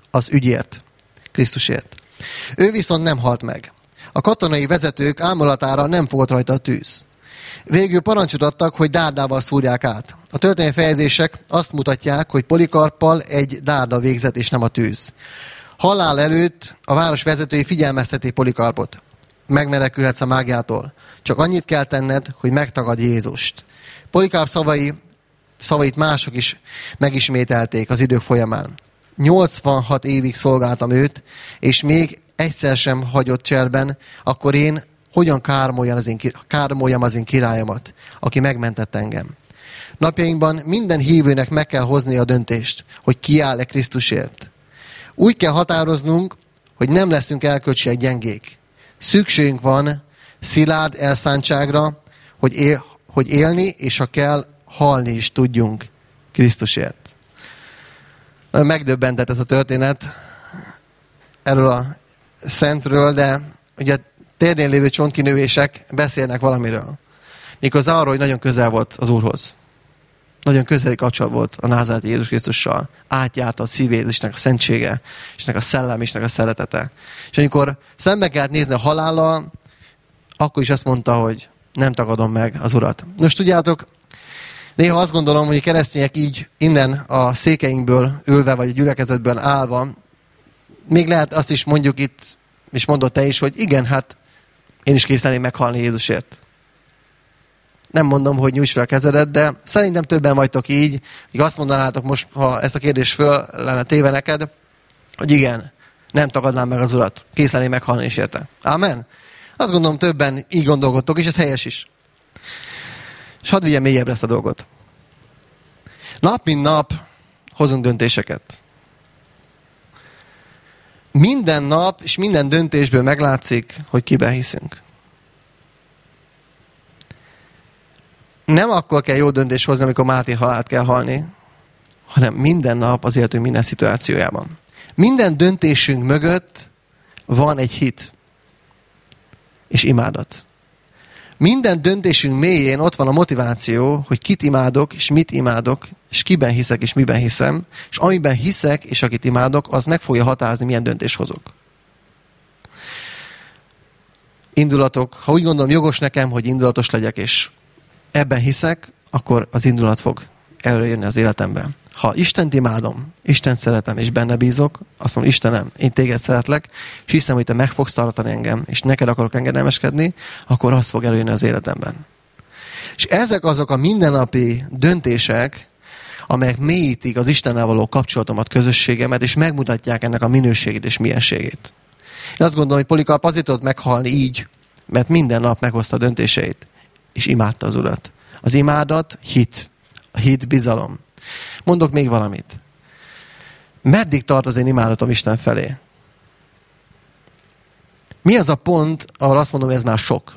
az ügyért, Krisztusért. Ő viszont nem halt meg. A katonai vezetők ámulatára nem fogott rajta a tűz. Végül parancsot adtak, hogy dárdával szúrják át. A történelmi fejezések azt mutatják, hogy Polikarppal egy dárda végzett, és nem a tűz. Halál előtt a város vezetői figyelmeztették Polikarpot. Megmenekülhetsz a mágiától. Csak annyit kell tenned, hogy megtagad Jézust. Polikarp szavai, szavait mások is megismételték az idők folyamán. nyolcvanhat évig szolgáltam őt, és még egyszer sem hagyott cserben, akkor én hogyan kármoljam az én, kármoljam az én királyomat, aki megmentett engem. Napjainkban minden hívőnek meg kell hozni a döntést, hogy kiáll-e Krisztusért. Úgy kell határoznunk, hogy nem leszünk elkölcsiek gyengék. Szükségünk van szilárd elszántságra, hogy, él, hogy élni, és ha kell, halni is tudjunk Krisztusért. Megdöbbentett ez a történet erről a szentről, de ugye térdén lévő csontkinövések beszélnek valamiről. Méghozzá arról, hogy nagyon közel volt az Úrhoz. Nagyon közeli kapcsolat volt a názáreti Jézus Krisztussal. Átjárta a szívét, Istennek a szentsége, Istennek a szellem, Istennek a szeretete. És amikor szembe kellett nézni a halállal, akkor is azt mondta, hogy nem tagadom meg az Urat. Most tudjátok, néha azt gondolom, hogy a keresztények így innen a székeinkből ülve, vagy a gyülekezetben állva, még lehet azt is mondjuk itt, és mondott te is, hogy igen, hát én is készeném meghalni Jézusért. Nem mondom, hogy nyújts fel a kezedet, de szerintem többen vagytok így, hogy azt mondanátok most, ha ezt a kérdést föl lenne téve neked, hogy igen, nem tagadnám meg az Urat, készeném meghalni is érte. Ámen? Azt gondolom, többen így gondolkodtok, és ez helyes is. És hadd vigyem mélyebbre ezt a dolgot. Nap mint nap hozunk döntéseket. Minden nap és minden döntésből meglátszik, hogy kiben hiszünk. Nem akkor kell jó döntést hozni, amikor mártír halált kell halni, hanem minden nap az életünk minden szituációjában. Minden döntésünk mögött van egy hit és imádat. Minden döntésünk mélyén ott van a motiváció, hogy kit imádok, és mit imádok, és kiben hiszek, és miben hiszem, és amiben hiszek, és akit imádok, az meg fogja határozni, milyen döntést hozok. Indulatok, ha úgy gondolom jogos nekem, hogy indulatos legyek, és ebben hiszek, akkor az indulat fog előjönni az életemben. Ha Istent imádom, Istent szeretem, és benne bízok, azt mondom, Istenem, én téged szeretlek, és hiszem, hogy te meg fogsz tartani engem, és neked akarok engedelmeskedni, akkor az fog előjönni az életemben. És ezek azok a mindennapi döntések, amelyek mélyítik az Istennel való kapcsolatomat, közösségemet, és megmutatják ennek a minőségét és mienségét. Én azt gondolom, hogy Polikarp azért tudott meghalni így, mert minden nap meghozta a döntéseit, és imádta az Urat. Az imádat hit. A hit bizalom. Mondok még valamit. Meddig tart az én imádatom Isten felé? Mi az a pont, ahol azt mondom, hogy ez már sok?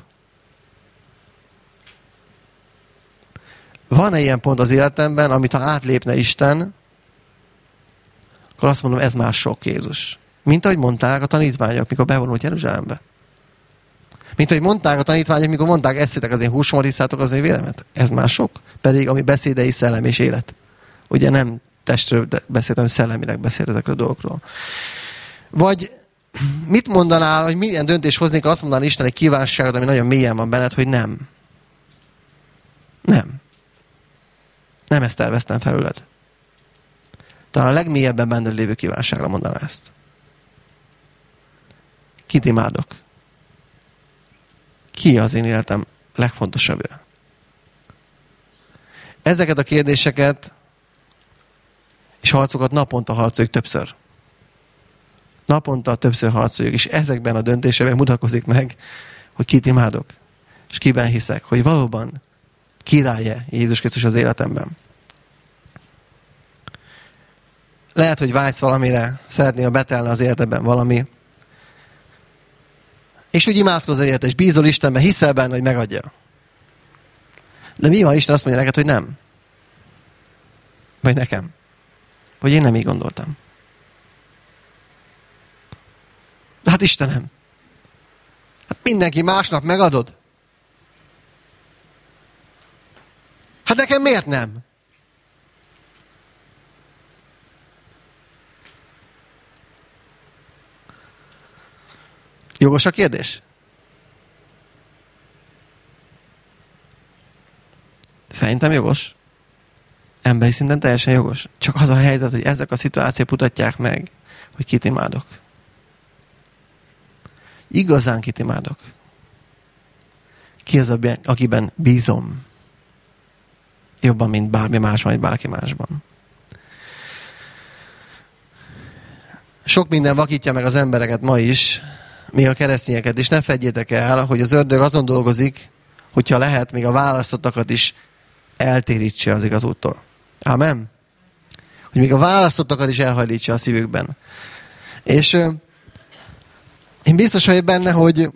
Van-e ilyen pont az életemben, amit ha átlépne Isten, akkor azt mondom, ez már sok, Jézus. Mint ahogy mondták a tanítványok, mikor bevonult Jeruzsálembe. Mint ahogy mondták a tanítványok, mikor mondták, eszitek az én húsomat, hisszátok az én vélemet. Ez már sok. Pedig ami beszédei szellem és élet. Ugye nem testről beszéltem, szellemileg beszélt ezekről a dolgokról. Vagy mit mondanál, hogy milyen döntés hoznék, azt mondaná Isten egy kívánságot, ami nagyon mélyen van benned, hogy nem. Nem. Nem ezt terveztem felőled. Talán a legmélyebben benned lévő kívánságra mondaná ezt. Kit imádok? Ki az én életem legfontosabbja? Ezeket a kérdéseket és harcokat naponta harcoljuk többször. Naponta többször harcoljuk, és ezekben a döntésekben mutatkozik meg, hogy kit imádok, és kiben hiszek, hogy valóban királye Jézus Krisztus az életemben. Lehet, hogy vágysz valamire, szeretnél betelni az életedben valami, és úgy imádkozol érte, és bízol Istenben, hiszel benne, hogy megadja. De mi van, Isten azt mondja neked, hogy nem? Vagy nekem? Vagy én nem így gondoltam? De hát Istenem, hát mindenki másnak megadod. Hát nekem miért nem? Jogos a kérdés? Szerintem jogos. Emberi szinten teljesen jogos. Csak az a helyzet, hogy ezek a szituációk mutatják meg, hogy kit imádok. Igazán kit imádok. Ki az, akiben bízom? Jobban, mint bármi másban, vagy bárki másban. Sok minden vakítja meg az embereket ma is, még a keresztényeket is. Ne feddjétek el, hogy az ördög azon dolgozik, hogyha lehet, még a választottakat is eltérítse az igaz úttól. Amen? Hogy még a választottakat is elhajlítsa a szívükben. És euh, én biztos vagyok benne, hogy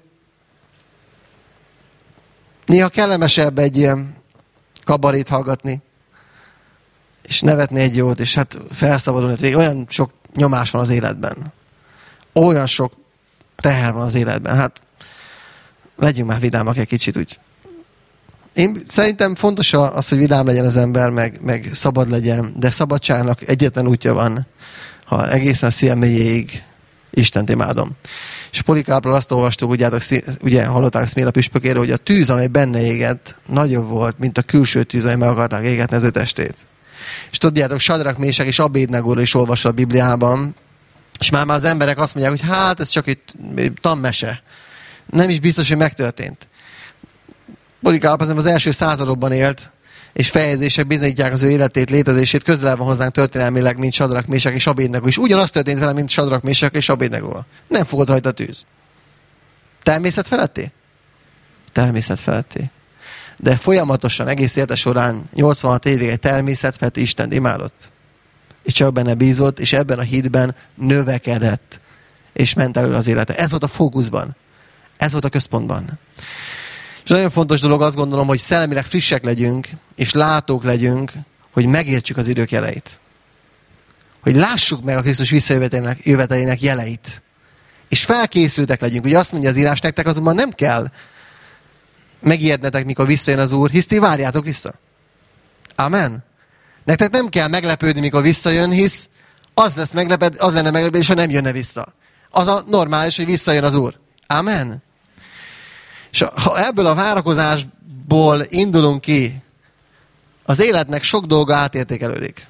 néha kellemesebb egy ilyen kabarét hallgatni, és nevetni egy jót, és hát felszabadulni. Olyan sok nyomás van az életben. Olyan sok teher van az életben. Hát legyünk már vidámak egy kicsit úgy. Én szerintem fontos az, hogy vidám legyen az ember, meg, meg szabad legyen, de szabadságnak egyetlen útja van, ha egészen szívem mélyéig Istent imádom. És Polikápról azt olvastuk, ugye, ugye hallották Szméla püspökéről, hogy a tűz, amely benne égett, nagyobb volt, mint a külső tűz, amely meg akarták égetni az ő testét. És tudjátok, Sadrak, Mések és Abédnegóról is olvasol a Bibliában, és már, már az emberek azt mondják, hogy hát ez csak egy tanmese. Nem is biztos, hogy megtörtént. Polikárp az első századokban élt, és fejezések bizonyítják az ő életét, létezését, közelebb van hozzánk történelmileg, mint Sadrak, Mések és Abédnegó. És ugyanaz történt vele, mint Sadrak, Mések és Abédnegó. Nem fogott rajta tűz. Természet feletti? Természet feletti. De folyamatosan, egész élete során nyolcvanhat évig egy természet feletti Istent imádott. És csak benne bízott, és ebben a hitben növekedett. És ment előre az élete. Ez volt a fókuszban. Ez volt a központban. És nagyon fontos dolog, azt gondolom, hogy szellemileg frissek legyünk, és látók legyünk, hogy megértsük az idők jeleit. Hogy lássuk meg a Krisztus visszajövetelének jeleit. És felkészültek legyünk. Ugye azt mondja az írás, nektek azonban nem kell megijednetek, mikor visszajön az Úr, hisz ti várjátok vissza. Amen. Nektek nem kell meglepődni, mikor visszajön, hisz az, lesz megleped, az lenne meglepődés, ha nem jönne vissza. Az a normális, hogy visszajön az Úr. Amen. És ha ebből a várakozásból indulunk ki, az életnek sok dolga átértékelődik.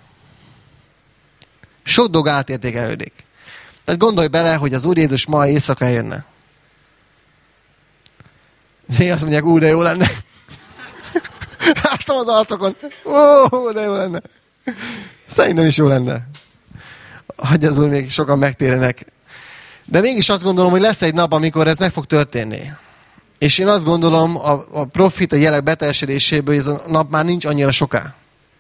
Sok dolga átértékelődik. Tehát gondolj bele, hogy az Úr Jézus ma éjszaka jönne. És azt mondják, ú, de jó lenne. Láttam az arcokon. Ó, de jó lenne. Szerintem is jó lenne. Hagyja az Úr, még sokan megtérjenek. De mégis azt gondolom, hogy lesz egy nap, amikor ez meg fog történni. És én azt gondolom, a, a profita jelek beteljesedéséből, hogy ez a nap már nincs annyira soká.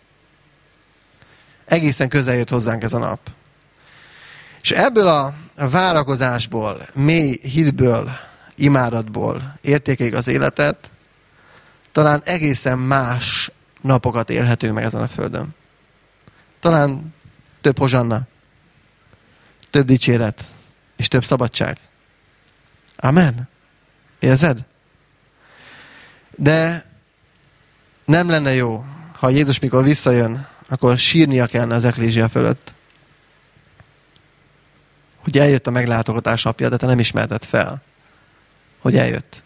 Egészen közel jött hozzánk ez a nap. És ebből a várakozásból, mély hitből, imádatból értékeljük az életet, talán egészen más napokat élhetünk meg ezen a földön. Talán több hozsanna, több dicséret, és több szabadság. Amen. Érzed? De nem lenne jó, ha Jézus mikor visszajön, akkor sírnia kellene az eklézsia fölött. Hogy eljött a meglátogatás napja, de te nem ismerted fel, hogy eljött.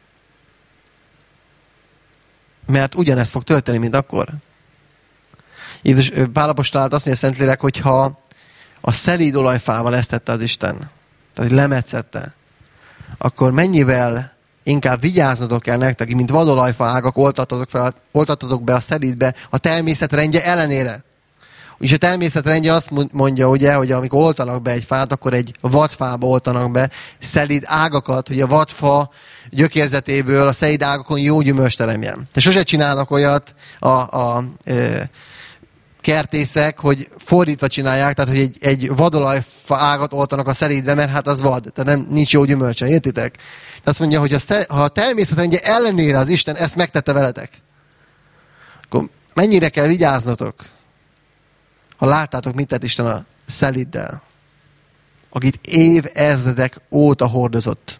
Mert ugyanezt fog történni, mint akkor. Jézus Pál apostol azt mondja Szentlélek, hogyha a szelíd olajfával ezt tette az Isten, tehát hogy lemetszette, akkor mennyivel inkább vigyáznotok kell nektek, mint vadolajfa ágak oltatotok, fel, oltatotok be a szelídbe a természet rendje ellenére. És a természet rendje azt mondja, ugye, hogy amikor oltanak be egy fát, akkor egy vadfába oltanak be szelíd ágakat, hogy a vadfa gyökérzetéből a szelíd ágakon jó gyümölcs teremjen. De sose csinálnak olyat a, a, a kertészek, hogy fordítva csinálják, tehát hogy egy, egy vadolajfa ágat oltanak a szelídbe, mert hát az vad, tehát nem, nincs jó gyümölcse, értitek? De azt mondja, hogy a, ha a természetrendje ellenére az Isten ezt megtette veletek, akkor mennyire kell vigyáznotok, ha láttátok, mit tett Isten a szelíddel, akit évezredek óta hordozott.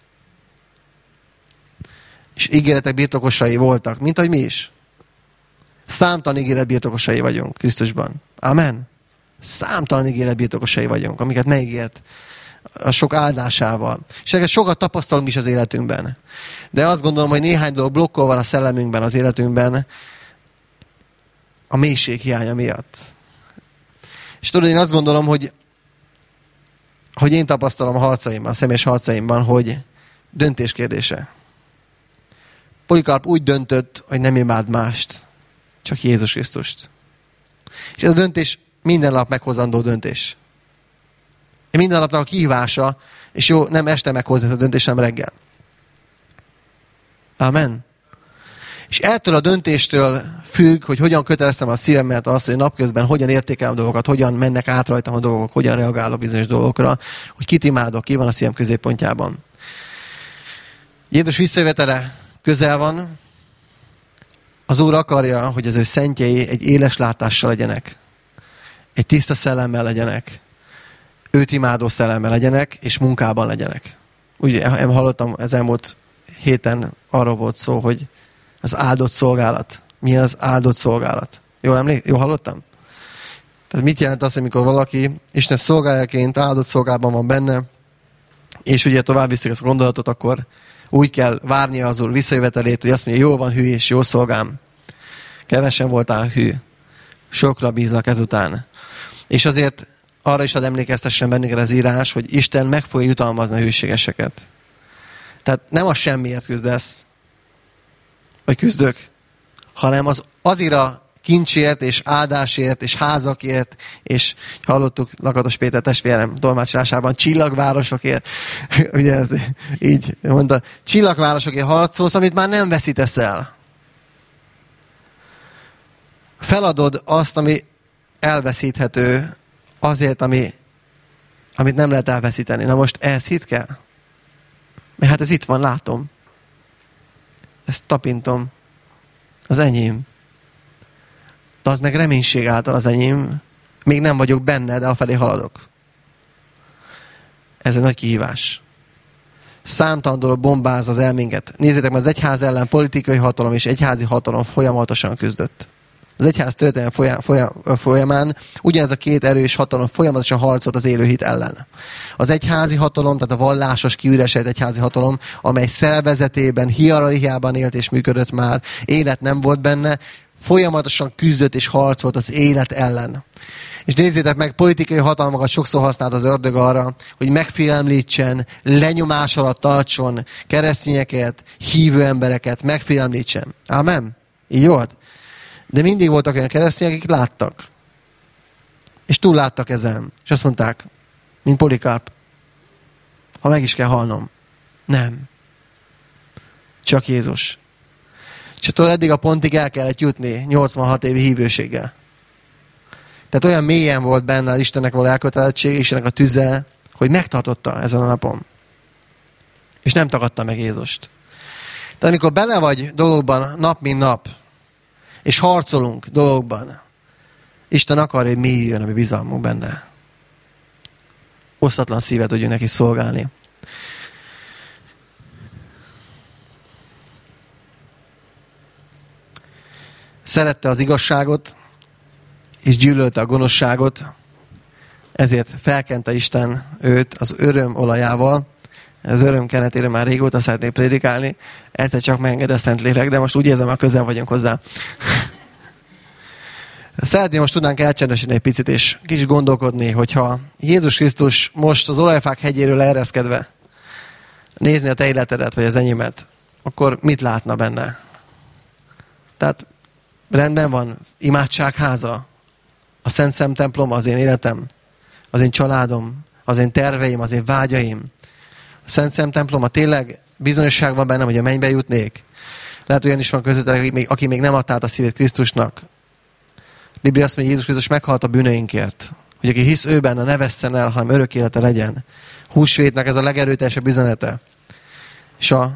És ígéretek birtokosai voltak, mint ahogy mi is. Számtalan ígéret birtokosai vagyunk Krisztusban. Amen. Számtalan ígéret birtokosai vagyunk, amiket megígért a sok áldásával. És ezeket sokat tapasztalunk is az életünkben. De azt gondolom, hogy néhány dolog blokkol van a szellemünkben, az életünkben a mélység hiánya miatt. És tudod, én azt gondolom, hogy, hogy én tapasztalom a harcaimban, a személyes harcaimban, hogy döntés kérdése. Polikarp úgy döntött, hogy nem imád mást, csak Jézus Krisztust. És ez a döntés minden nap meghozandó döntés. Minden napnak a kihívása, és jó, nem este meghozni ezt a döntést, hanem reggel. Amen. És ettől a döntéstől függ, hogy hogyan köteleztem a szívemet azt, hogy napközben hogyan értékelem a dolgokat, hogyan mennek át rajtam a dolgok, hogyan reagálok bizonyos dolgokra, hogy kit imádok, ki van a szívem középpontjában. Jézus visszajövetele közel van. Az Úr akarja, hogy az ő szentjei egy éles látással legyenek. Egy tiszta szellemmel legyenek. Őt imádó szellemmel legyenek, és munkában legyenek. Úgy én hallottam, ez elmúlt héten arról volt szó, hogy az áldott szolgálat. Milyen az áldott szolgálat? Jól emlék? Jól hallottam? Tehát mit jelent az, amikor valaki Isten szolgájaként áldott szolgálatban van benne, és ugye tovább viszik ezt a gondolatot, akkor úgy kell várnia az Úr visszajövetelét, hogy azt mondja, jó van hű és jó szolgám. Kevesen voltál hű. Sokra bíznak ezután. És azért arra is ad emlékeztessen bennünket az írás, hogy Isten meg fogja jutalmazni a hűségeseket. Tehát nem a semmiért küzdesz, vagy küzdök, hanem az azért a kincsért, és áldásért, és házakért, és hallottuk Lakatos Péter testvérem tolmácsolásában, csillagvárosokért. Ugye ez így mondta, csillagvárosokért harcolsz, amit már nem veszítesz el. Feladod azt, ami elveszíthető, azért, ami, amit nem lehet elveszíteni. Na most ehhez hit kell? Mert hát ez itt van, látom. Ezt tapintom. Az enyém. De az meg reménység által az enyém. Még nem vagyok benne, de afelé haladok. Ez egy nagy kihívás. Számtalan dolog bombáz az elménket. Nézzétek meg, az egyház ellen politikai hatalom és egyházi hatalom folyamatosan küzdött. Az egyház történelem folyamán ugyanez a két erős hatalom folyamatosan harcolt az élő hit ellen. Az egyházi hatalom, tehát a vallásos, kiüresedett egyházi hatalom, amely szervezetében, hierarchiában élt és működött már, élet nem volt benne, folyamatosan küzdött és harcolt az élet ellen. És nézzétek meg, politikai hatalmakat sokszor használt az ördög arra, hogy megfélemlítsen, lenyomás alatt tartson keresztényeket, hívő embereket, megfélemlítsen. Amen? Így volt? De mindig voltak olyan keresztények, akik láttak. És túl láttak ezen. És azt mondták, mint Polikarp, ha meg is kell halnom. Nem. Csak Jézus. És attól eddig a pontig el kellett jutni nyolcvanhat évi hívőséggel. Tehát olyan mélyen volt benne az Istennek való elkötelezettség, Istennek a tüze, hogy megtartotta ezen a napon. És nem tagadta meg Jézust. Tehát amikor bele vagy dologban nap mint nap, és harcolunk dolgokban, Isten akar, hogy mélyüljön a mi bizalmunk benne. Osztatlan szívet tudjunk neki szolgálni. Szerette az igazságot, és gyűlölte a gonoszságot, ezért felkente Isten őt az öröm olajával. Az öröm kenetére már régóta szeretnék prédikálni, egyszer csak megenged a Szentlélek, de most úgy érzem, hogy közel vagyunk hozzá. Szeretném, most tudnánk elcsendesíteni egy picit, és kicsit gondolkodni, hogyha Jézus Krisztus most az olajfák hegyéről ereszkedve nézni a te életedet, vagy az enyémet, akkor mit látna benne? Tehát rendben van, imádságháza, a Szent Szem temploma, az én életem, az én családom, az én terveim, az én vágyaim. A Szent Szem temploma, tényleg bizonyosság van bennem, hogy a mennybe jutnék. Lehet olyan is van közöttetek, aki még, aki még nem adta át a szívét Krisztusnak. Biblia azt mondja, Jézus Krisztus meghalt a bűneinkért. Hogy aki hisz ő benne, ne vesszen el, hanem örök élete legyen. Húsvétnek ez a legerőteljesebb üzenete. És a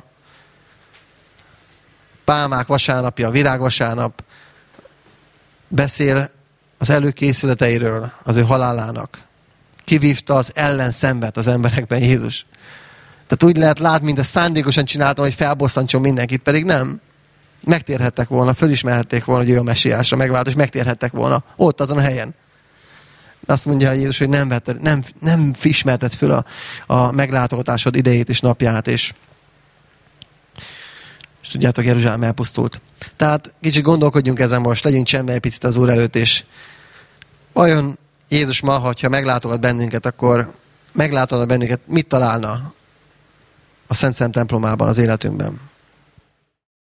pálmák vasárnapja, a virágvasárnap beszél az előkészületeiről, az ő halálának. Kivívta az ellenszenvet az emberekben Jézus. Tehát úgy lehet látni, mint a szándékosan csináltam, hogy felbosszantson mindenkit, pedig nem. Megtérhettek volna, fölismerhették volna, hogy ő a messiásra megvált, és megtérhettek volna ott azon a helyen. Azt mondja Jézus, hogy nem, vetted, nem, nem ismerted föl a, a meglátogatásod idejét és napját, és, és tudjátok, Jeruzsálem elpusztult. Tehát kicsit gondolkodjunk ezen most, legyünk csendben egy picit az Úr előtt, és vajon Jézus ma, ha meglátogat bennünket, akkor meglátogat bennünket, mit találna a Szent Szent templomában, az életünkben?